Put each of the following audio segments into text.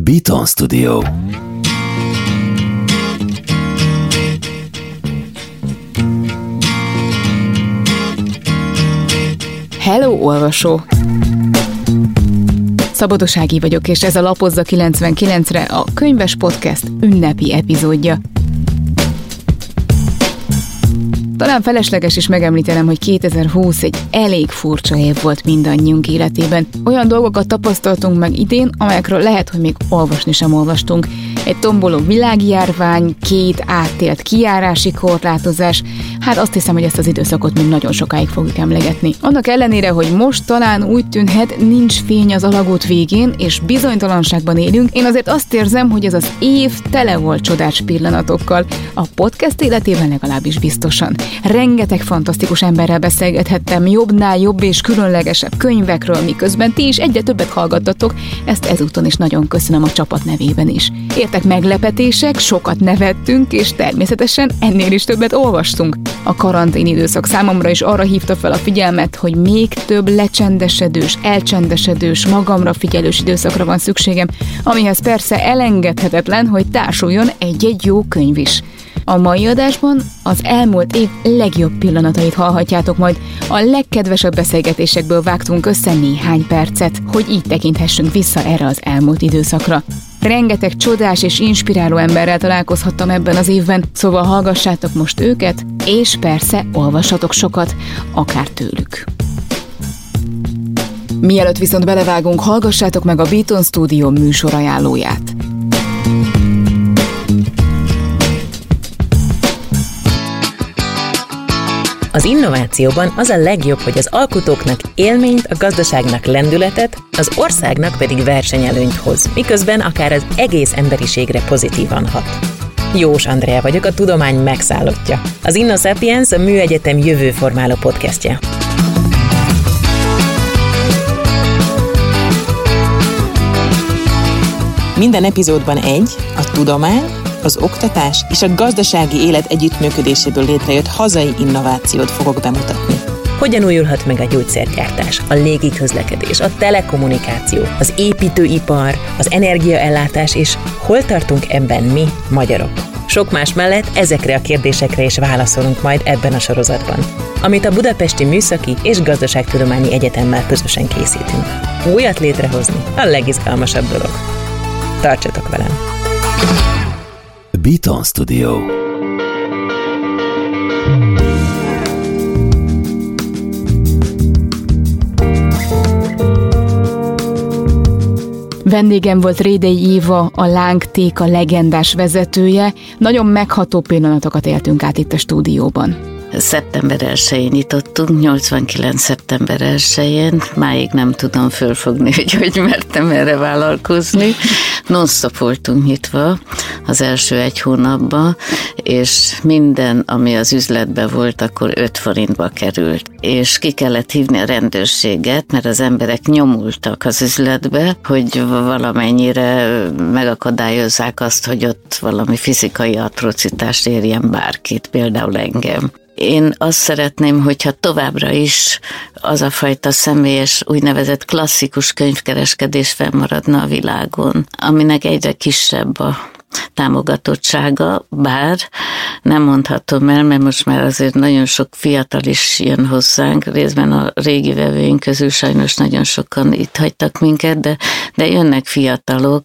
Beaton Studio. Hello, olvasó! Szabados Ági vagyok, és ez a Lapozza 99-re a Könyves Podcast ünnepi epizódja. Talán felesleges is megemlítenem, hogy 2020 egy elég furcsa év volt mindannyiunk életében. Olyan dolgokat tapasztaltunk meg idén, amelyekről lehet, hogy még olvasni sem olvastunk. Egy tomboló világjárvány, 2 átélt kijárási korlátozás. Hát azt hiszem, hogy ezt az időszakot még nagyon sokáig fogjuk emlegetni. Annak ellenére, hogy most talán úgy tűnhet, nincs fény az alagút végén, és bizonytalanságban élünk, én azért azt érzem, hogy ez az év tele volt csodás pillanatokkal. A podcast életében legalábbis biztosan. Rengeteg fantasztikus emberrel beszélgethettem, jobbnál jobb és különlegesebb könyvekről, miközben ti is egyre többet hallgattatok, ezt ezúton is nagyon köszönöm a csapat nevében is. Értek meglepetések, sokat nevettünk, és természetesen ennél is többet olvastunk. A karantén időszak számomra is arra hívta fel a figyelmet, hogy még több lecsendesedős, elcsendesedős, magamra figyelős időszakra van szükségem, amihez persze elengedhetetlen, hogy társuljon egy-egy jó könyv is. A mai adásban az elmúlt év legjobb pillanatait hallhatjátok majd. A legkedvesebb beszélgetésekből vágtunk össze néhány percet, hogy így tekinthessünk vissza erre az elmúlt időszakra. Rengeteg csodás és inspiráló emberrel találkozhattam ebben az évben, szóval hallgassátok most őket, és persze olvassatok sokat, akár tőlük. Mielőtt viszont belevágunk, hallgassátok meg a Beaton Studio műsorajánlóját. Az innovációban az a legjobb, hogy az alkotóknak élményt, a gazdaságnak lendületet, az országnak pedig versenyelőnyt hoz, miközben akár az egész emberiségre pozitívan hat. Jós Andrea vagyok, a tudomány megszállottja. Az InnoSapiens a Műegyetem jövőformáló podcastja. Minden epizódban a tudomány, az oktatás és a gazdasági élet együttműködéséből létrejött hazai innovációt fogok bemutatni. Hogyan újulhat meg a gyógyszergyártás, a légiközlekedés, a telekommunikáció, az építőipar, az energiaellátás, és hol tartunk ebben mi, magyarok? Sok más mellett ezekre a kérdésekre is válaszolunk majd ebben a sorozatban, amit a Budapesti Műszaki és Gazdaságtudományi Egyetemmel közösen készítünk. Újat létrehozni a legizgalmasabb dolog. Tartsatok velem! Beaton Studio. Vendégem volt Rédei Éva, a Lángtéka legendás vezetője. Nagyon megható pillanatokat éltünk át itt a stúdióban. Szeptember 1-én nyitottunk, 89. szeptember 1-én, máig nem tudom fölfogni, hogy mertem erre vállalkozni. Non-stop voltunk nyitva az első 1 hónapban, és minden, ami az üzletben volt, akkor 5 forintba került. És ki kellett hívni a rendőrséget, mert az emberek nyomultak az üzletbe, hogy valamennyire megakadályozzák azt, hogy ott valami fizikai atrocitást érjen bárkit, például engem. Én azt szeretném, hogyha továbbra is az a fajta személyes, úgynevezett klasszikus könyvkereskedés fennmaradna a világon, aminek egyre kisebb a támogatottsága, bár nem mondhatom el, mert most már azért nagyon sok fiatal is jön hozzánk, részben a régi vevőink közül sajnos nagyon sokan itt hagytak minket, de jönnek fiatalok,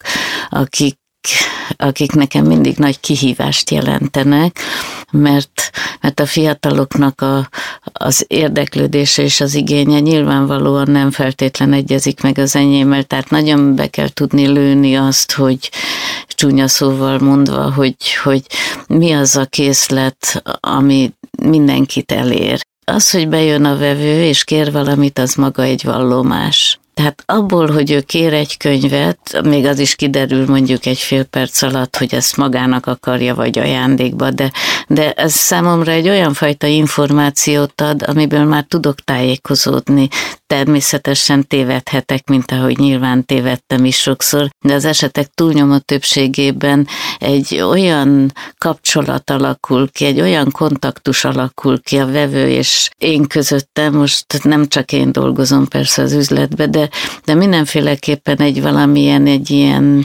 akik nekem mindig nagy kihívást jelentenek, mert a fiataloknak az érdeklődése és az igénye nyilvánvalóan nem feltétlen egyezik meg az enyémmel, tehát nagyon be kell tudni lőni azt, hogy csúnya szóval mondva, hogy mi az a készlet, ami mindenkit elér. Az, hogy bejön a vevő és kér valamit, az maga egy vallomás. Tehát abból, hogy ő kér egy könyvet, még az is kiderül mondjuk egy fél perc alatt, hogy ezt magának akarja, vagy ajándékba, de ez számomra egy olyan fajta információt ad, amiből már tudok tájékozódni. Természetesen tévedhetek, mint ahogy nyilván tévedtem is sokszor, de az esetek túlnyomó többségében egy olyan kapcsolat alakul ki, egy olyan kontaktus alakul ki a vevő és én közöttem, most nem csak én dolgozom persze az üzletbe, de mindenféleképpen egy ilyen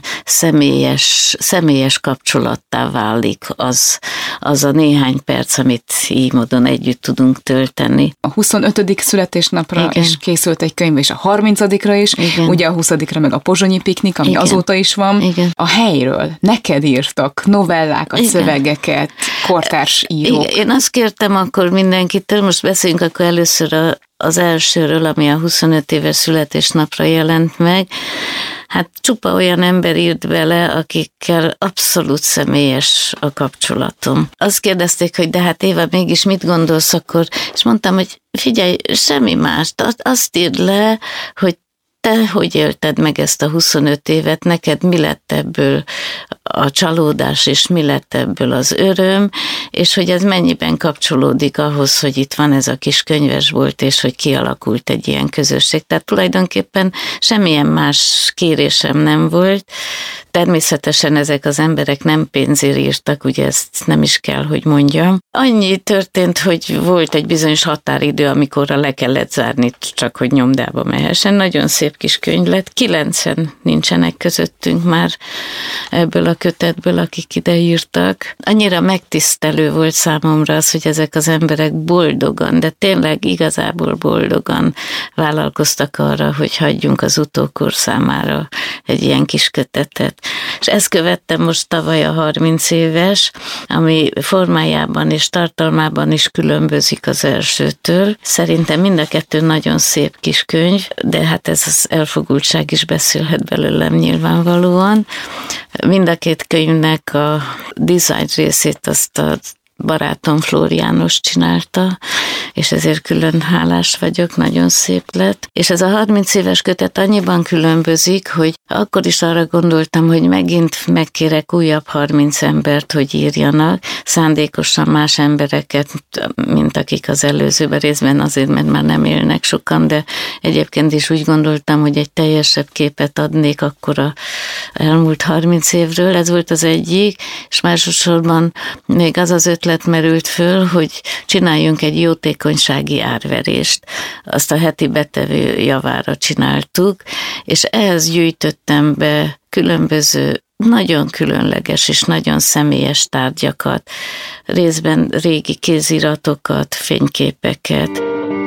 személyes kapcsolattá válik az a néhány perc, amit így módon együtt tudunk tölteni. A 25. születésnapra is készült egy könyv, és a 30-ra is, ugye a 20-ra meg a pozsonyi piknik, ami azóta is van. Igen. A helyről neked írtak novellákat, szövegeket, kortárs írók. Igen. Én azt kértem akkor mindenkitől, most beszéljünk akkor először az elsőről, ami a 25 éves születésnapra jelent meg. Hát csupa olyan ember írt bele, akikkel abszolút személyes a kapcsolatom. Azt kérdezték, hogy de hát Éva, mégis mit gondolsz akkor? És mondtam, hogy figyelj, semmi más, azt írd le, hogy te hogy élted meg ezt a 25 évet, neked mi lett ebből a csalódás, és mi lett ebből az öröm, és hogy ez mennyiben kapcsolódik ahhoz, hogy itt van ez a kis könyvesbolt, és hogy kialakult egy ilyen közösség. Tehát tulajdonképpen semmilyen más kérésem nem volt. Természetesen ezek az emberek nem pénzért írtak, ugye ezt nem is kell, hogy mondjam. Annyi történt, hogy volt egy bizonyos határidő, amikorra le kellett zárni, csak hogy nyomdába mehessen. Nagyon szép kis könyv lett. 9-en nincsenek közöttünk már ebből a kötetből, akik ide írtak. Annyira megtisztelő volt számomra az, hogy ezek az emberek boldogan, de tényleg igazából boldogan vállalkoztak arra, hogy hagyjunk az utókor számára egy ilyen kis kötetet. És ezt követtem most tavaly a 30 éves, ami formájában és tartalmában is különbözik az elsőtől. Szerintem mind a kettő nagyon szép kis könyv, de hát ez az elfogultság is beszélhet belőlem nyilvánvalóan. Mind a két könyvnek a design részét azt a barátom Flór János csinálta, és ezért külön hálás vagyok, nagyon szép lett. És ez a 30 éves kötet annyiban különbözik, hogy akkor is arra gondoltam, hogy megint megkérek újabb 30 embert, hogy írjanak, szándékosan más embereket, mint akik az előzőben, részben azért, mert már nem élnek sokan, de egyébként is úgy gondoltam, hogy egy teljesebb képet adnék akkor a elmúlt 30 évről, ez volt az egyik, és másosorban még az az ötlet merült föl, hogy csináljunk egy jótékonysági árverést. Azt a heti betevő javára csináltuk, és ehhez gyűjtöttem be különböző nagyon különleges és nagyon személyes tárgyakat, részben régi kéziratokat, fényképeket.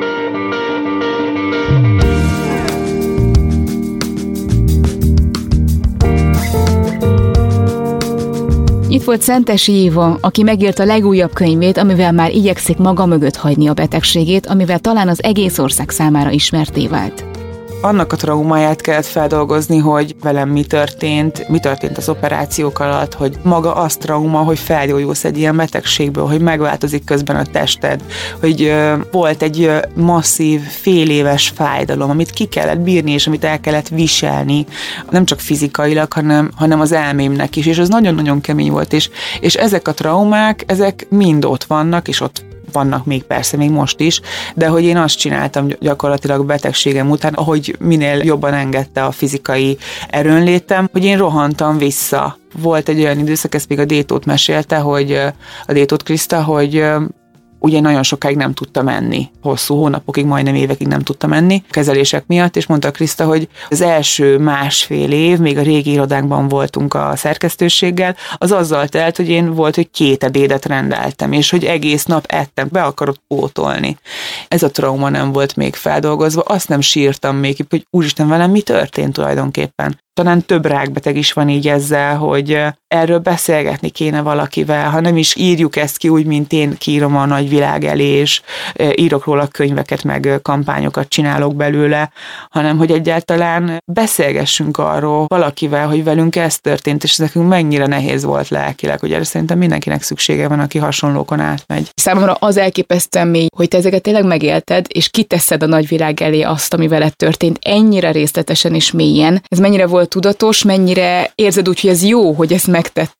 Itt volt Szentesi Éva, aki megírta a legújabb könyvét, amivel már igyekszik maga mögött hagyni a betegségét, amivel talán az egész ország számára ismertté vált. Annak a traumáját kellett feldolgozni, hogy velem mi történt az operációk alatt, hogy maga az trauma, hogy felgyógyulsz egy ilyen betegségből, hogy megváltozik közben a tested, hogy volt egy masszív, féléves fájdalom, amit ki kellett bírni, és amit el kellett viselni, nem csak fizikailag, hanem az elmémnek is, és ez nagyon-nagyon kemény volt, és ezek a traumák, ezek mind ott vannak, és ott vannak még persze, még most is, de hogy én azt csináltam gyakorlatilag betegségem után, ahogy minél jobban engedte a fizikai erőnlétem, hogy én rohantam vissza. Volt egy olyan időszak, ezt még a Détót mesélte, hogy a Détót Kriszta, hogy ugye nagyon sokáig nem tudta menni. Hosszú hónapokig, majdnem évekig nem tudta menni kezelések miatt, és mondta Kriszta, hogy az első 1,5 év, még a régi irodánkban voltunk a szerkesztőséggel, az azzal telt, hogy én volt, hogy 2 ebédet rendeltem, és hogy egész nap ettem, be akarod pótolni. Ez a trauma nem volt még feldolgozva, azt nem sírtam még, hogy úristen, velem mi történt tulajdonképpen. Talán több rákbeteg is van így ezzel, hogy erről beszélgetni kéne valakivel, ha nem is írjuk ezt ki úgy, mint én kiírom a nagy világ elé, és írok róla könyveket, meg kampányokat csinálok belőle, hanem hogy egyáltalán beszélgessünk arról valakivel, hogy velünk ez történt, és ez nekünk mennyire nehéz volt lelkileg, hogy erre szerintem mindenkinek szüksége van, aki hasonlókon átmegy. Számomra az elképesztően mély, hogy te ezeket tényleg megélted, és kiteszed a nagyvilág elé azt, ami veled történt, ennyire részletesen és mélyen. Ez mennyire volt tudatos, mennyire érzed úgy, hogy ez jó, hogy ezt megtetted?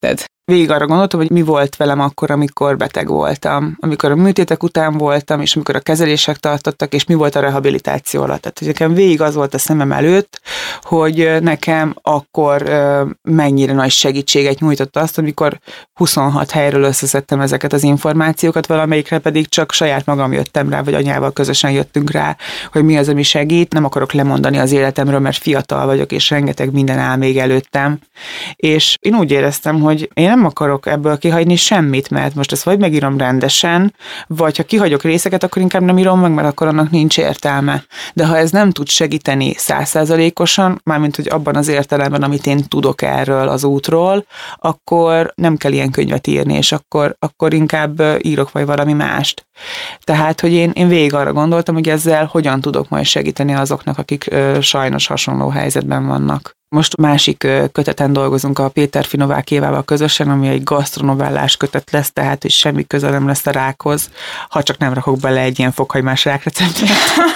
végig arra gondoltam, hogy mi volt velem akkor, amikor beteg voltam, amikor a műtétek után voltam, és amikor a kezelések tartottak, és mi volt a rehabilitáció alatt. Tehát, hogy nekem végig az volt a szemem előtt, hogy nekem akkor mennyire nagy segítséget nyújtott azt, amikor 26 helyről összeszedtem ezeket az információkat, valamelyikre pedig csak saját magam jöttem rá, vagy anyával közösen jöttünk rá, hogy mi az, ami segít. Nem akarok lemondani az életemről, mert fiatal vagyok, és rengeteg minden áll még előttem. És én úgy éreztem, hogy én nem akarok ebből kihagyni semmit, mert most ezt vagy megírom rendesen, vagy ha kihagyok részeket, akkor inkább nem írom meg, mert akkor annak nincs értelme. De ha ez nem tud segíteni 100%-osan, mármint hogy abban az értelemben, amit én tudok erről az útról, akkor nem kell ilyen könyvet írni, és akkor inkább írok vagy valami mást. Tehát, hogy én végig arra gondoltam, hogy ezzel hogyan tudok majd segíteni azoknak, akik sajnos hasonló helyzetben vannak. Most másik köteten dolgozunk a Péterfi Novák Évával közösen, ami egy gasztronovellás kötet lesz, tehát hogy semmi köze nem lesz a rákhoz, ha csak nem rakok bele egy ilyen fokhagymás rákreceptet.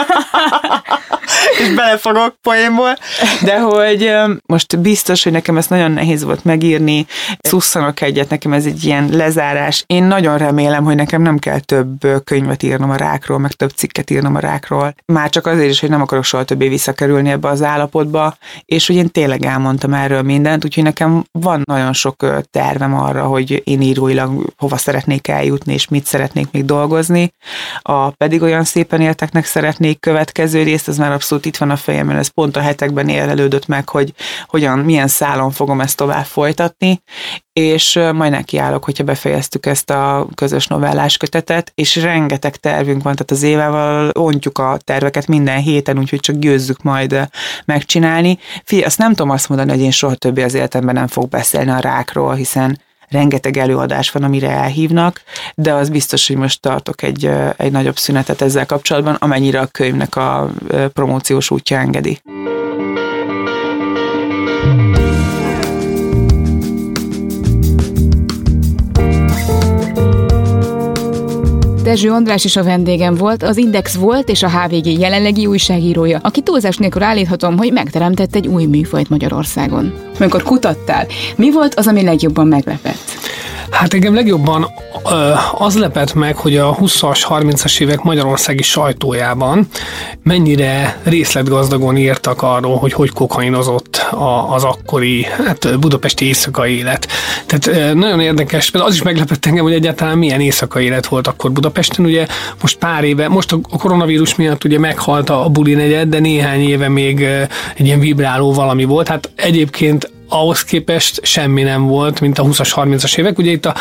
És belefogok poénból, de hogy most biztos, hogy nekem ezt nagyon nehéz volt megírni, szusszanok egyet, nekem ez egy ilyen lezárás. Én nagyon remélem, hogy nekem nem kell több könyvet írnom a rákról, meg több cikket írnom a rákról. Már csak azért is, hogy nem akarok soha többé visszakerülni ebbe az állapotba, és hogy én tényleg elmondtam erről mindent, úgyhogy nekem van nagyon sok tervem arra, hogy én íróilag hova szeretnék eljutni, és mit szeretnék még dolgozni. Pedig olyan szépen élteknek szeretnék következő részt, az már abszolút itt van a fejemben, ez pont a hetekben érlelődött meg, hogy milyen szálon fogom ezt tovább folytatni, és majd nekiállok, hogyha befejeztük ezt a közös novellás kötetet, és rengeteg tervünk van, tehát az Évával ontjuk a terveket minden héten, úgyhogy csak győzzük majd megcsinálni. Azt nem tudom azt mondani, hogy én soha többé az életemben nem fog beszélni a rákról, hiszen rengeteg előadás van, amire elhívnak, de az biztos, hogy most tartok egy nagyobb szünetet ezzel kapcsolatban, amennyire a könyvnek a promóciós útja engedi. Dezső András is a vendégem volt, az Index volt és a HVG jelenlegi újságírója, aki túlzás nélkül állíthatom, hogy megteremtett egy új műfajt Magyarországon. Amikor kutattál, mi volt az, ami legjobban meglepett? Hát engem legjobban az lepett meg, hogy a 20-as, 30-as évek magyarországi sajtójában mennyire részletgazdagon írtak arról, hogy kokainozott az akkori budapesti éjszakai élet. Tehát nagyon érdekes, az is meglepett engem, hogy egyáltalán milyen éjszakai élet volt akkor Budapesten. Ugye most pár éve, most a koronavírus miatt ugye meghalt a buli negyed, de néhány éve még egy ilyen vibráló valami volt. Hát egyébként ahhoz képest semmi nem volt, mint a 20-as, 30-as évek. Ugye itt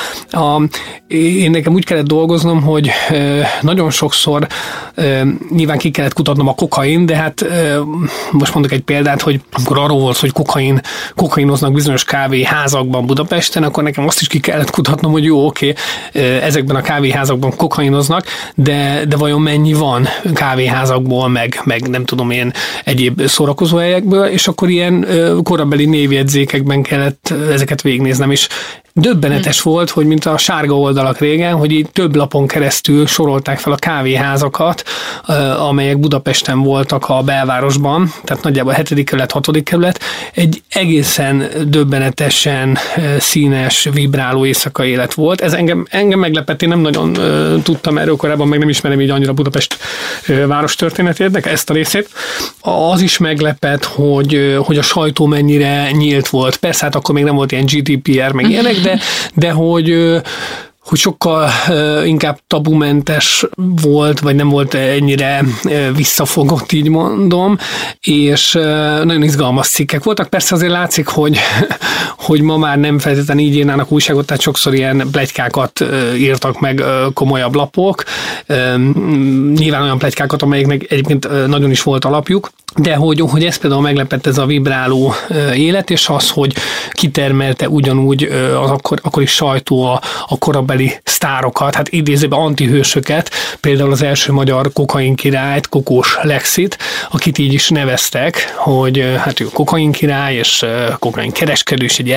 én nekem úgy kellett dolgoznom, hogy nagyon sokszor nyilván ki kellett kutatnom a kokain, de hát most mondok egy példát, hogy amikor arról volt, hogy kokainoznak bizonyos kávéházakban Budapesten, akkor nekem azt is ki kellett kutatnom, hogy jó, oké, ezekben a kávéházakban kokainoznak, de vajon mennyi van kávéházakból, meg nem tudom én egyéb szórakozóhelyekből, és akkor ilyen korabeli névjegyzékekben kellett ezeket végignéznem, és döbbenetes volt, hogy mint a sárga oldalak régen, hogy így több lapon keresztül sorolták fel a kávéházakat, amelyek Budapesten voltak a belvárosban, tehát nagyjából a 7. kerület, 6. kerület, egy egészen döbbenetesen színes, vibráló éjszakai élet volt. Ez engem meglepett, én nem nagyon tudtam erről korábban, meg nem ismerem így annyira Budapest város történetét, ezt a részét. Az is meglepett, hogy a sajtó mennyire nyílt volt. Persze, hát akkor még nem volt ilyen GDPR, meg ilyenek, de hogy sokkal inkább tabumentes volt, vagy nem volt ennyire visszafogott, így mondom, és nagyon izgalmas cikkek voltak. Persze azért látszik, hogy ma már nem feltétlenül így írnának újságot, tehát sokszor ilyen pletykákat írtak meg komolyabb lapok. Nyilván olyan pletykákat, amelyeknek egyébként nagyon is volt alapjuk, de hogy ez például meglepett, ez a vibráló élet, és az, hogy kitermelte ugyanúgy az akkori sajtó a korabeli sztárokat, hát idézőben antihősöket, például az első magyar kokain királyt, Kokós Lexit, akit így is neveztek, hogy hát ő kokain király, és kokain kereskedő, és egy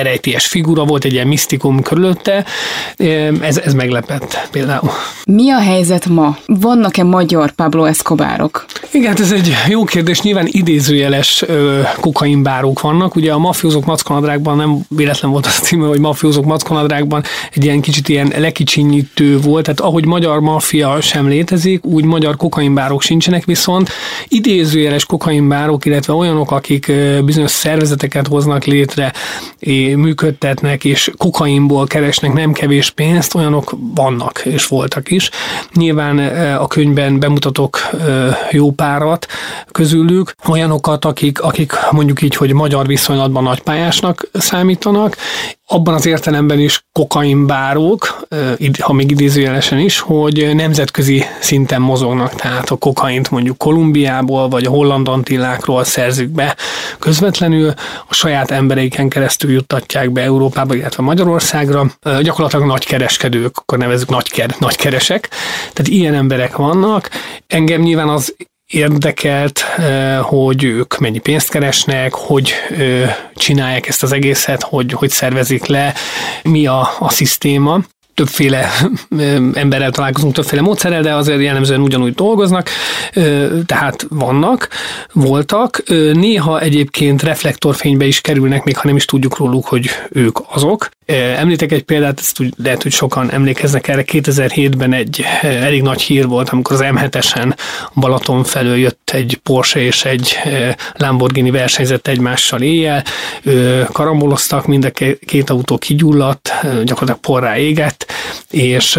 rejtélyes figura volt, egy ilyen misztikum körülötte. Ez meglepett például. Mi a helyzet ma? Vannak-e magyar Pablo Escobarok? Igen, ez egy jó kérdés. Nyilván idézőjeles kokainbárók vannak. Ugye a Mafiózók Mackanadrágban nem véletlen volt az címe, hogy Mafiózók Mackanadrágban egy ilyen kicsit ilyen lekicsinyítő volt. Tehát ahogy magyar maffia sem létezik, úgy magyar kokainbárok sincsenek, viszont idézőjeles kokainbárok, illetve olyanok, akik bizonyos szervezeteket hoznak létre, működtetnek, és kokainból keresnek nem kevés pénzt, olyanok vannak, és voltak is. Nyilván a könyvben bemutatok jó párat közülük, olyanokat, akik mondjuk így, hogy magyar viszonylatban nagypályásnak számítanak, abban az értelemben is kokainbárók, ha még idézőjelesen is, hogy nemzetközi szinten mozognak, tehát a kokaint mondjuk Kolumbiából vagy a Holland Antillákról szerzik be közvetlenül, a saját embereiken keresztül juttatják be Európába, illetve Magyarországra. Gyakorlatilag nagykereskedők, akkor nevezzük nagykeresek, tehát ilyen emberek vannak. Engem nyilván az érdekelt, hogy ők mennyi pénzt keresnek, hogy csinálják ezt az egészet, hogy szervezik le, mi a szisztéma. Többféle emberrel találkozunk, többféle módszerrel, de azért jellemzően ugyanúgy dolgoznak, tehát voltak. Néha egyébként reflektorfénybe is kerülnek, még ha nem is tudjuk róluk, hogy ők azok. Említek egy példát, ezt úgy lehet, hogy sokan emlékeznek erre. 2007-ben egy elég nagy hír volt, amikor az M7-esen Balaton felől jött egy Porsche és egy Lamborghini versenyzett egymással éjjel. Karamboloztak, mind a két autó kigyulladt, gyakorlatilag porrá égett, és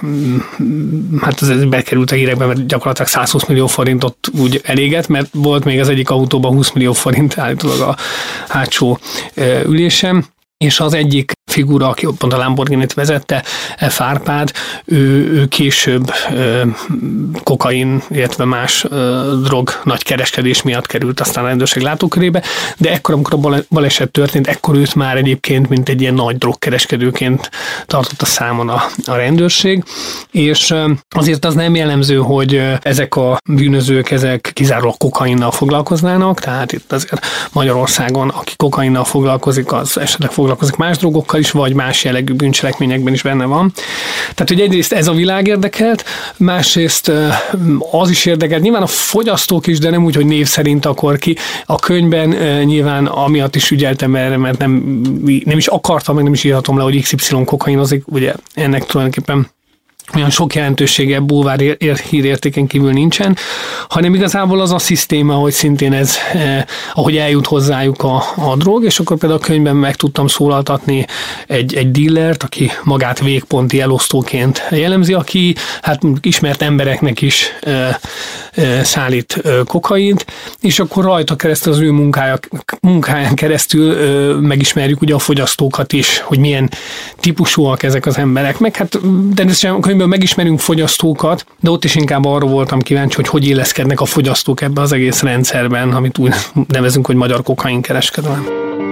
hát ez bekerült a hírekbe, mert gyakorlatilag 120 millió forintot úgy elégett, mert volt még az egyik autóban 20 millió forint állítólag a hátsó ülésem. És az egyik figura, aki pont a Lamborghinit vezette, Árpád, ő később kokain, illetve más drog nagy kereskedés miatt került aztán a rendőrség látókörébe, de ekkor, amikor a baleset történt, ekkor őt már egyébként, mint egy ilyen nagy drogkereskedőként tartotta számon a rendőrség, és azért az nem jellemző, hogy ezek a bűnözők, ezek kizárólag kokainnal foglalkoznának, tehát itt azért Magyarországon, aki kokainnal foglalkozik, az esetleg foglalkozik más drogokkal is, vagy más jellegű bűncselekményekben is benne van. Tehát, hogy egyrészt ez a világ érdekelt, másrészt az is érdekelt, nyilván a fogyasztók is, de nem úgy, hogy név szerint akar ki. A könyvben nyilván amiatt is ügyeltem erre, mert nem is akartam, meg nem is írhatom le, hogy XY kokainozik, ugye ennek tulajdonképpen olyan sok jelentősége bulvár hírértéken kívül nincsen, hanem igazából az a szisztéma, hogy szintén ez, ahogy eljut hozzájuk a drog, és akkor például a könyvben meg tudtam szólaltatni egy dealert, aki magát végponti elosztóként jellemzi, aki hát ismert embereknek is szállít kokaint, és akkor rajta keresztül az ő munkáján keresztül megismerjük ugye a fogyasztókat is, hogy milyen típusúak ezek az emberek. Meg hát természetesen a könyvből megismerünk fogyasztókat, de ott is inkább arra voltam kíváncsi, hogy illeszkednek a fogyasztók ebbe az egész rendszerben, amit úgy nevezünk, hogy magyar kokainkereskedelem.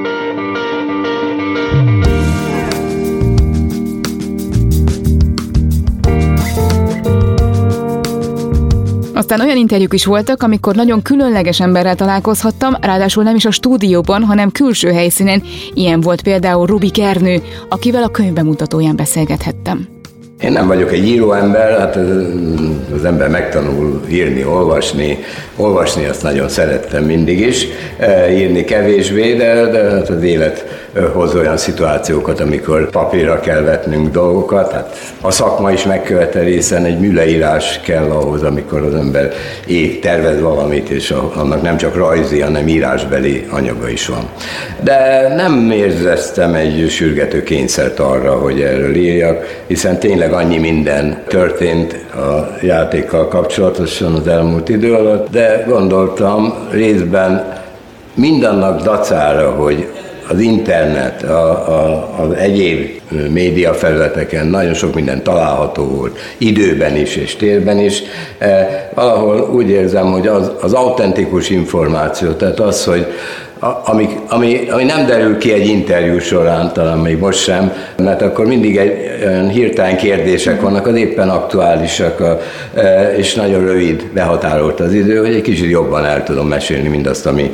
Aztán olyan interjúk is voltak, amikor nagyon különleges emberrel találkozhattam, ráadásul nem is a stúdióban, hanem külső helyszínen. Ilyen volt például Rubik Ernő, akivel a könyv bemutatóján beszélgethettem. Én nem vagyok egy íróember, hát az ember megtanul írni, olvasni azt nagyon szerettem mindig is, írni kevésbé, de hát az élet hoz olyan szituációkat, amikor papírra kell vetnünk dolgokat. Hát a szakma is megköveteli, hiszen egy műleírás kell ahhoz, amikor az ember tervez valamit, és annak nem csak rajzi, hanem írásbeli anyaga is van. De nem érzeztem egy sürgető kényszert arra, hogy erről írjak, hiszen tényleg annyi minden történt a játékkal kapcsolatosan az elmúlt idő alatt, de gondoltam részben mindannak dacára, hogy az internet, az egyéb médiafelületeken nagyon sok minden található volt, időben is és térben is. Valahol úgy érzem, hogy az autentikus információ, tehát az, hogy ami nem derül ki egy interjú során, talán még most sem, mert akkor mindig olyan hirtelen kérdések vannak, az éppen aktuálisak, és nagyon rövid, behatárolt az idő, hogy egy kicsit jobban el tudom mesélni mindazt, ami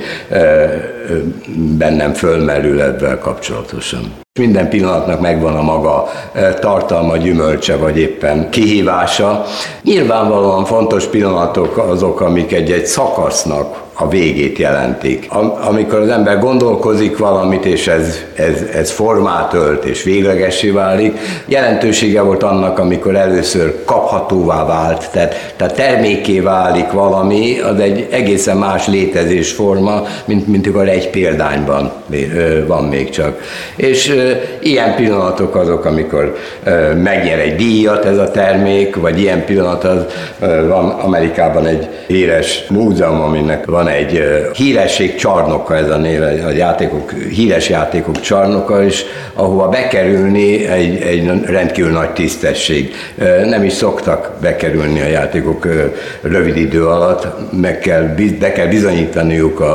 bennem fölmerül ebben kapcsolatosan. Minden pillanatnak megvan a maga tartalma, gyümölcse, vagy éppen kihívása. Nyilvánvalóan fontos pillanatok azok, amik egy szakasznak a végét jelentik. Amikor az ember gondolkozik valamit, és ez formát ölt, és véglegessé válik, jelentősége volt annak, amikor először kaphatóvá vált, tehát termékké válik valami, az egy egészen más létezésforma, mint amikor egy példányban van még csak. És ilyen pillanatok azok, amikor megnyer egy díjat ez a termék, vagy ilyen pillanat az van Amerikában egy híres múzeum, aminek van egy híresség csarnoka, ez a néve, híres játékok csarnoka, és ahova bekerülni egy rendkívül nagy tisztesség. Nem is szoktak bekerülni a játékok rövid idő alatt, be kell bizonyítaniuk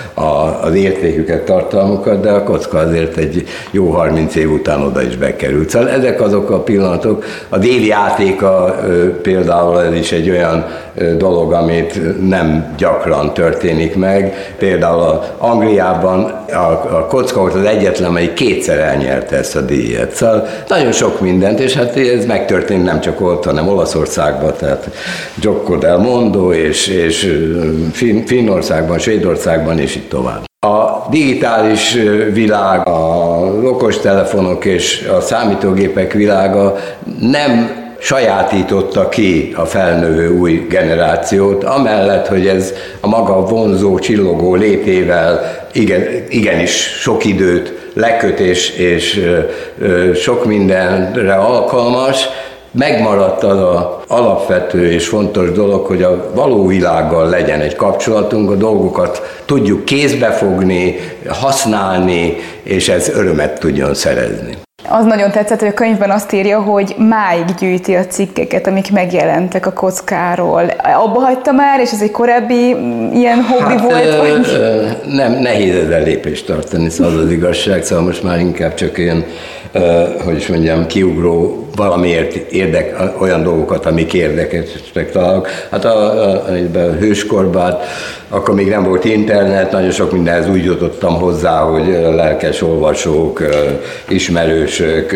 az értéküket, tartalmukat, de a kocka azért egy jó 30 év után oda is bekerült. Szóval ezek azok a pillanatok. A déli játéka például ez is egy olyan dolog, amit nem gyakran történik meg. Például Angliában a kocka volt az egyetlen, amelyik kétszer elnyerte ezt a díjat. Szóval nagyon sok mindent, és hát ez megtörtént nem csak ott, hanem Olaszországban, tehát Gioco del Mondo, és Finnországban, Svédországban, és így tovább. A digitális világ, az okostelefonok és a számítógépek világa nem sajátította ki a felnövő új generációt, amellett, hogy ez a maga vonzó, csillogó létével igenis sok időt leköt és sok mindenre alkalmas, megmaradt az az alapvető és fontos dolog, hogy a való világgal legyen egy kapcsolatunk, a dolgokat tudjuk kézbe fogni, használni, és ez örömet tudjon szerezni. Az nagyon tetszett, hogy a könyvben azt írja, hogy máig gyűjti a cikkeket, amik megjelentek a kockáról. Abba hagyta már, és ez egy korábbi ilyen hobbi volt? Vagy? Nem, nehéz ezzel lépést tartani, szóval az igazság, szóval most már inkább csak ilyen, hogy is mondjam, kiugró valamiért olyan dolgokat, amik érdekesek találok. Hát a hőskorban, akkor még nem volt internet, nagyon sok mindenhez úgy jutottam hozzá, hogy lelkes olvasók, ismerősök,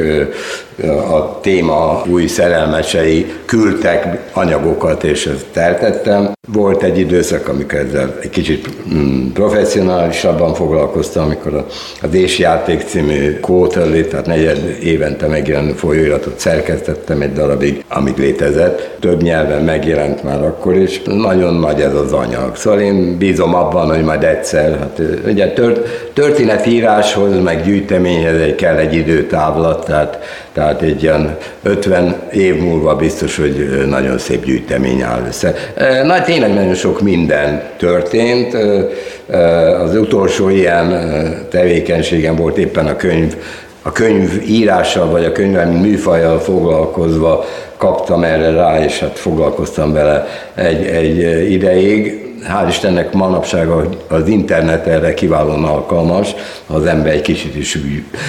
a téma új szerelmesei küldtek anyagokat, és ezt eltettem. Volt egy időszak, amikor ezzel egy kicsit professzionálisabban foglalkoztam, amikor a Désjáték című Quarterly, tehát negyed évente megjelenő folyóiratot szerkesztettem egy darabig, amíg létezett. Több nyelven megjelent már akkor is. Nagyon nagy ez az anyag. Szóval én bízom abban, hogy majd egyszer, hát ugye történetíráshoz, meg gyűjteményhez kell egy időtávlat, tehát egy ilyen 50 év múlva biztos, hogy nagyon szép gyűjtemény áll össze. Tényleg nagyon sok minden történt. Az utolsó ilyen tevékenységem volt éppen a könyv írással, vagy a könyvvel, mint műfajjal foglalkozva kaptam erre rá, és hát foglalkoztam vele egy ideig. Hál' Istennek manapság az internet erre kiválóan alkalmas, ha az ember egy kicsit is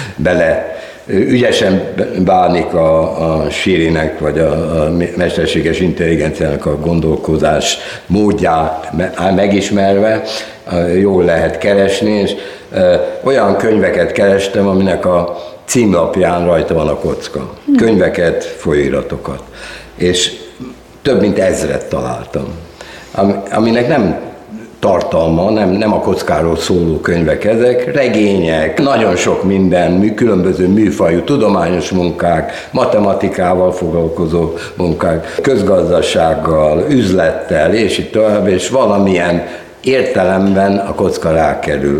ügyesen bánik a Sirinek, vagy a mesterséges intelligenciának a gondolkozás módját megismerve, jól lehet keresni, és olyan könyveket kerestem, aminek a címlapján rajta van a kocka. Könyveket, folyóiratokat. És több mint 1000 találtam, aminek nem tartalma, nem a kockáról szóló könyvek ezek, regények, nagyon sok minden, különböző műfajú tudományos munkák, matematikával foglalkozó munkák, közgazdasággal, üzlettel, és így tovább, és valamilyen értelemben a kocka rákerül.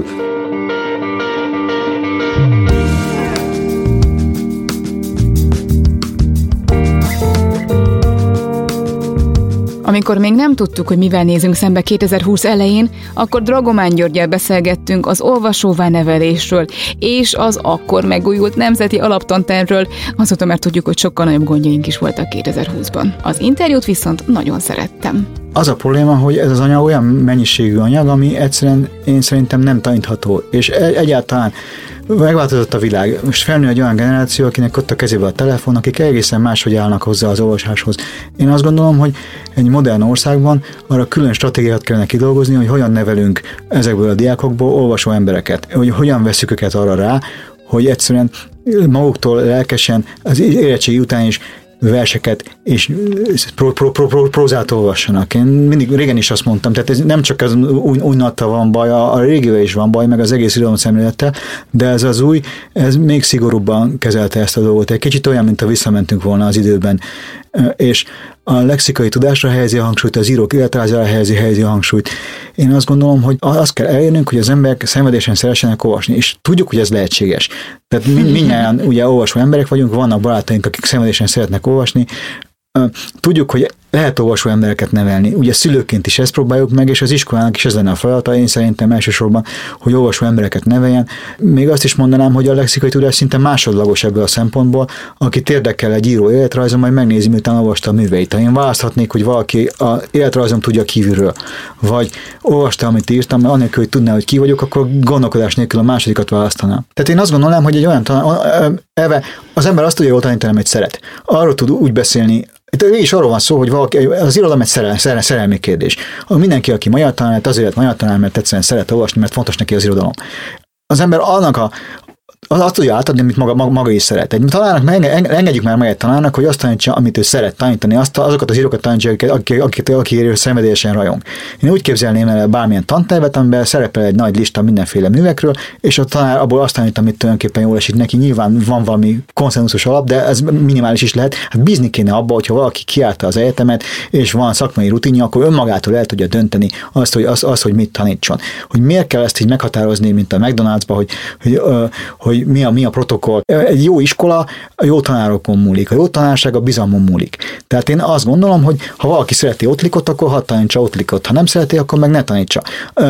Amikor még nem tudtuk, hogy mivel nézünk szembe 2020 elején, akkor Dragomán Györggyel beszélgettünk az olvasóvá nevelésről és az akkor megújult nemzeti alaptantervről, azóta már tudjuk, hogy sokkal nagyobb gondjaink is voltak 2020-ban. Az interjút viszont nagyon szerettem. Az a probléma, hogy ez az anyag olyan mennyiségű anyag, ami egyszerűen én szerintem nem tanítható, és egyáltalán megváltozott a világ. Most felnő egy olyan generáció, akinek ott a kezében a telefon, akik egészen máshogy állnak hozzá az olvasáshoz. Én azt gondolom, hogy egy modern országban arra külön stratégiát kellene kidolgozni, hogy hogyan nevelünk ezekből a diákokból olvasó embereket, hogy hogyan veszük őket arra rá, hogy egyszerűen maguktól lelkesen az érettségi után is verseket és prózát olvassanak. Én mindig régen is azt mondtam, tehát ez nem csak az új natta van baj, a régivel is van baj, meg az egész irodalomszemlélettel, de ez az új, ez még szigorúbban kezelte ezt a dolgot. Egy kicsit olyan, mint ha visszamentünk volna az időben. És a lexikai tudásra helyezi a hangsúlyt, az írók életrajzára helyezi a hangsúlyt. Én azt gondolom, hogy azt kell elérnünk, hogy az emberek szenvedésen szeressenek olvasni, és tudjuk, hogy ez lehetséges. Tehát mindnyáján ugye olvasó emberek vagyunk, vannak barátaink, akik szenvedésen szeretnek olvasni. Tudjuk, hogy lehet olvasó embereket nevelni. Ugye szülőként is ezt próbáljuk meg, és az iskolának is ez lenne a feladata, én szerintem elsősorban, hogy olvasó embereket neveljen. Még azt is mondanám, hogy a lexikai tudás szinte másodlagos ebből a szempontból, akit érdekel egy író életrajzom, majd megnézi, miután olvasta a műveit. Ha én választhatnék, hogy valaki az életrajzom tudja kívülről, vagy olvasta, amit írtam, mert anélkül, hogy tudná, hogy ki vagyok, akkor gondolkodás nélkül a másodikat választanám. Tehát én azt gondolom, hogy egy olyan az ember azt tudja jól tanítani, amit szeret. Arról tud úgy beszélni. Itt is arról van szó, hogy valaki, az irodalom egy szerelmi kérdés. Mindenki, aki magyar tanár, azért magyar tanár, mert egyszerűen szeret olvasni, mert fontos neki az irodalom. Az ember azt tudja átadni, amit maga is szeret. Egy tanárnak, engedjük már meg egy tanárnak, hogy azt tanítsa, amit ő szeret tanítani, azokat az írókat tanítsa, akikről szenvedélyesen rajong. Én úgy képzelném el bármilyen tantervet, amiben szerepel egy nagy lista mindenféle művekről, és a tanár abból azt tanít, amit tulajdonképpen jól esik neki. Nyilván van valami konszenzusos alap, de ez minimális is lehet. Hát bízni kéne abba, hogyha valaki kiállta az egyetemet, és van szakmai rutinja, akkor önmagától el tudja dönteni hogy mit tanítson. Hogy miért kell ezt így meghatározni, mint a McDonald'sba, hogy mi a protokoll. Egy jó iskola a jó tanárokon múlik, a jó tanárság a bizalmon múlik. Tehát én azt gondolom, hogy ha valaki szereti Ottlikot, akkor hadd tanítsa Ottlikot. Ha nem szereti, akkor meg ne tanítsa.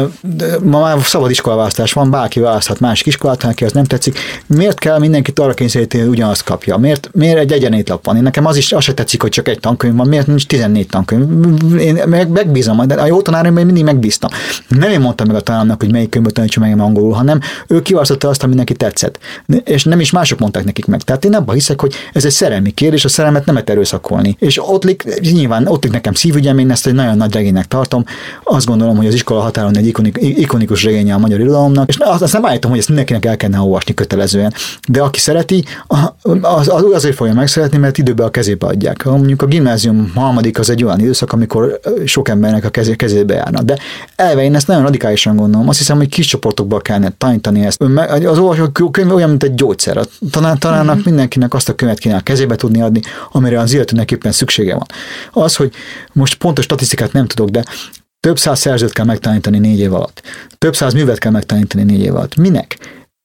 Ma már szabad iskolaválasztás van, bárki választhat másik iskolát, ha neki az nem tetszik. Miért kell mindenkit arra kényszeríteni, hogy ugyanazt kapja? Miért egy egyenlétlap van? Én nekem az se tetszik, hogy csak egy tankönyv van, miért nincs 14 tankönyv? Én megbízom, de a jó tanáraimban mindig megbíztam. Nem én mondtam meg a tanárnak, hogy melyik könyvből tanítsa meg angolul, hanem ő kiválasztotta azt, ami neki tetszett. És nem is mások mondták nekik meg. Tehát én abban hiszek, hogy ez egy szerelmi kérdés, a szerelmet nem lehet erőszakolni. És Ottlik nekem szívügyem, én ezt egy nagyon nagy regénynek tartom. Azt gondolom, hogy az iskola határon egy ikonikus regénye a magyar irodalomnak, és azt nem állítom, hogy ezt mindenkinek el kellene olvasni kötelezően. De aki szereti, az azért fogja megszeretni, mert időben a kezébe adják. Mondjuk a gimnázium harmadik az egy olyan időszak, amikor sok embernek a kezébe járnak. De elve én ezt nagyon radikálisan gondolom. Azt hiszem, hogy kis csoportokba kellene tanítani ezt. Az olvasókönyv olyan, mint egy gyógyszer. A tanárnak mindenkinek azt a könyvet kéne a kezébe tudni adni, amire az illetőnek éppen szüksége van. Az, hogy most pontos statisztikát nem tudok, de több száz szerzőt kell megtanítani 4 év alatt. Több száz művet kell megtanítani 4 év alatt. Minek?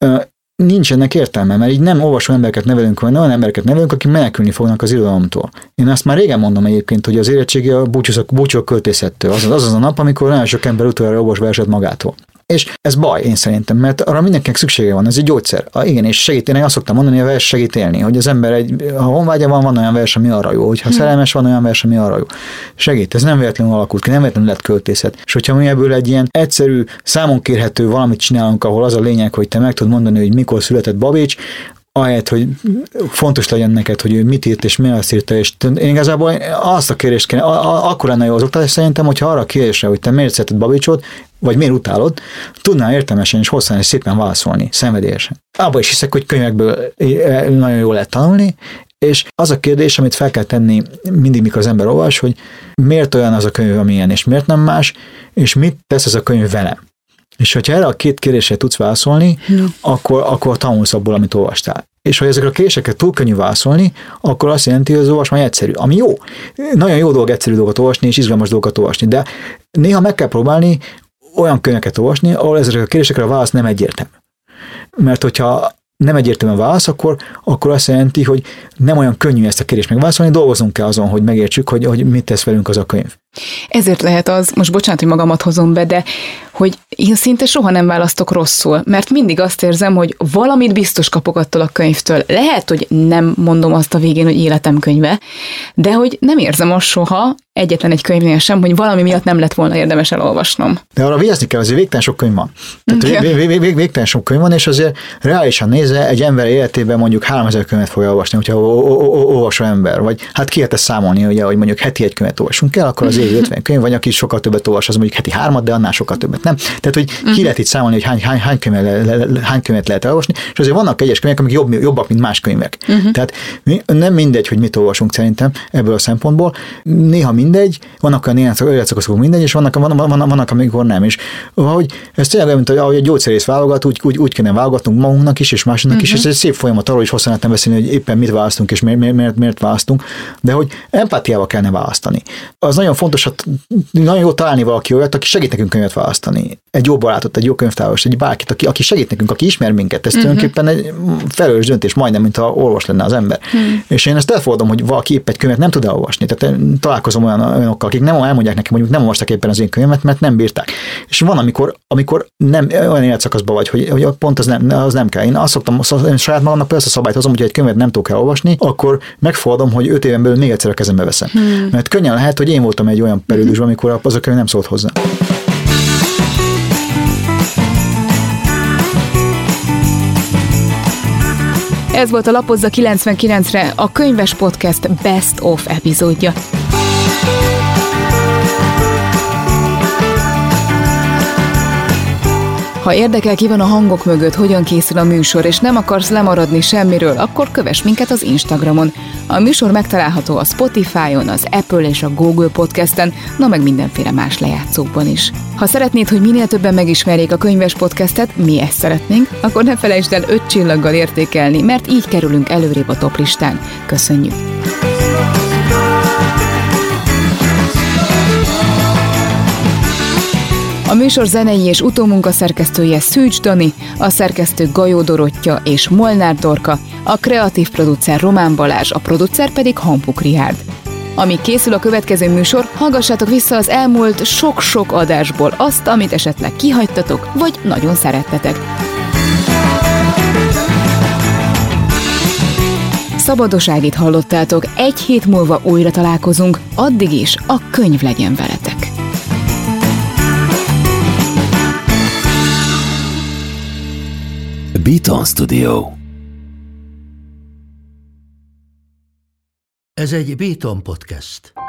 Nincs ennek értelme, mert így nem olvasó embereket nevelünk, hanem olyan embereket nevelünk, akik menekülni fognak az irodalomtól. Én azt már régen mondom egyébként, hogy az érettségi a búcsú a költészettől. Az a nap, amikor nagyon sok ember utoljára olvas verset magától. És ez baj, én szerintem, mert arra mindenkinek szüksége van, ez egy gyógyszer. Igen, és segíteni, azt szoktam mondani, hogy a vers segít élni, hogy az ember ha honvágya van olyan vers, ami arra jó, hogyha szerelmes van olyan vers, ami arra jó. Segít, ez nem véletlenül alakult ki, nem véletlenül lett költészet. És hogyha mi ebből egy ilyen egyszerű, számon kérhető valamit csinálunk, ahol az a lényeg, hogy te meg tudod mondani, hogy mikor született Babics, ahelyett, hogy fontos legyen neked, hogy ő mit írt és mi azt írta, és én igazából azt a kérdést kéne, akkor lenne jó az oktatás szerintem, hogyha arra a kérdésre, hogy te miért szereted Babicsot, vagy miért utálod, tudnál értelmesen és hosszan és szépen válaszolni, szenvedélyesen. Abban is hiszek, hogy könyvekből nagyon jól lehet tanulni, és az a kérdés, amit fel kell tenni mindig, mikor az ember olvas, hogy miért olyan az a könyv, amilyen, és miért nem más, és mit tesz ez a könyv velem. És hogyha erre a 2 kérdésre tudsz válaszolni, akkor tanulsz abból, amit olvastál. És ha ezekre a kérdéseket túl könnyű válaszolni, akkor azt jelenti, hogy az olvasmány egyszerű. Ami jó. Nagyon jó dolog egyszerű dolgot olvasni, és izgalmas dolgokat olvasni, de néha meg kell próbálni olyan könyveket olvasni, ahol ezekre a kérdésekre a válasz nem egyértelmű. Mert hogyha nem egyértelmű a válasz, akkor azt jelenti, hogy nem olyan könnyű ezt a kérdést megválaszolni, dolgozunk kell azon, hogy megértsük, hogy mit tesz velünk az a könyv. Ezért lehet az, most bocsánat, hogy magamat hozom be, de hogy én szinte soha nem választok rosszul, mert mindig azt érzem, hogy valamit biztos kapok attól a könyvtől. Lehet, hogy nem mondom azt a végén, hogy életem könyve, de hogy nem érzem azt soha, egyetlen egy könyvnél sem, hogy valami miatt nem lett volna érdemes elolvasnom. De arra vigyázni kell, azért végtelen sok könyv van. Tehát végtelen sok könyv van, és azért reálisan nézve egy ember életében mondjuk 3000 könyvet fog elolvasni, hogyha olvasó ember, vagy hát ki lehet ezt számolni, ugye, hogy mondjuk heti egy könyvet olvasunk el, akkor az évi 50 könyv, vagy aki sokkal többet olvas, az mondjuk heti 3, de annál sokkal többet nem. Tehát, hogy ki lehet itt számolni, hogy hány könyvet lehet elolvasni, és azért vannak egyes könyvek, amik jobbak, mint más könyvek. Tehát nem mindegy, hogy mit olvasunk szerintem ebből a szempontból. Néha mindegy, vannak olyan életszakaszok mindegy, és vannak, amikor nem is. Hogy ez tényleg, mint ahogy a gyógyszerész válogat, úgy kéne válogatnunk magunknak is, és másoknak is, és ez egy szép folyamat, arról is hosszan lehetne beszélni, hogy éppen mit választunk, és miért választunk, de hogy empátiával kellene választani. Az nagyon fontos, hogy nagyon jó találni valaki olyat, aki segít nekünk könyvet választani. Egy jó barátot, egy jó könyvtáros, egy bárkit, aki segít nekünk, aki ismer minket. Ez tulajdonképpen egy felelős döntés, majdnem, mint ha olvas lenne az ember. És én ezt elfogadom, hogy valaki épp egy könyvet nem tud elolvasni. Tehát találkozom olyanokkal, akik nem elmondják nekem, hogy nem olvastak éppen az én könyvemet, mert nem bírták. És van, amikor nem olyan életszakaszban vagy, hogy pont az nem kell. Én azt szoktam, én saját magamnak persze szabályt hozom, hogy egy könyvet nem tudok elolvasni, akkor megfogadom, hogy 5 éven belül még egyszer a kezembe veszem. Mert könnyen lehet, hogy én voltam egy olyan periódusban, amikor az a könyv nem szólt hozzá. Ez volt a Lapozza 99-re a Könyves Podcast Best of epizódja. Ha érdekel, ki van a hangok mögött, hogyan készül a műsor, és nem akarsz lemaradni semmiről, akkor kövess minket az Instagramon. A műsor megtalálható a Spotify-on, az Apple és a Google Podcasten, na meg mindenféle más lejátszókban is. Ha szeretnéd, hogy minél többen megismerjék a Könyves Podcastet, mi ezt szeretnénk, akkor ne felejtsd el 5 csillaggal értékelni, mert így kerülünk előrébb a toplistán. Köszönjük! A műsor zenei és utómunka szerkesztője Szűcs Dani, a szerkesztő Gajó Dorottya és Molnár Dorka, a kreatív producer Román Balázs, a producer pedig Hampuk Richárd. Amíg készül a következő műsor, hallgassátok vissza az elmúlt sok-sok adásból azt, amit esetleg kihagytatok, vagy nagyon szerettetek. Szabadoságit hallottátok, 1 hét múlva újra találkozunk, addig is a könyv legyen veletek. Beaton Studio. Ez egy Beaton Podcast.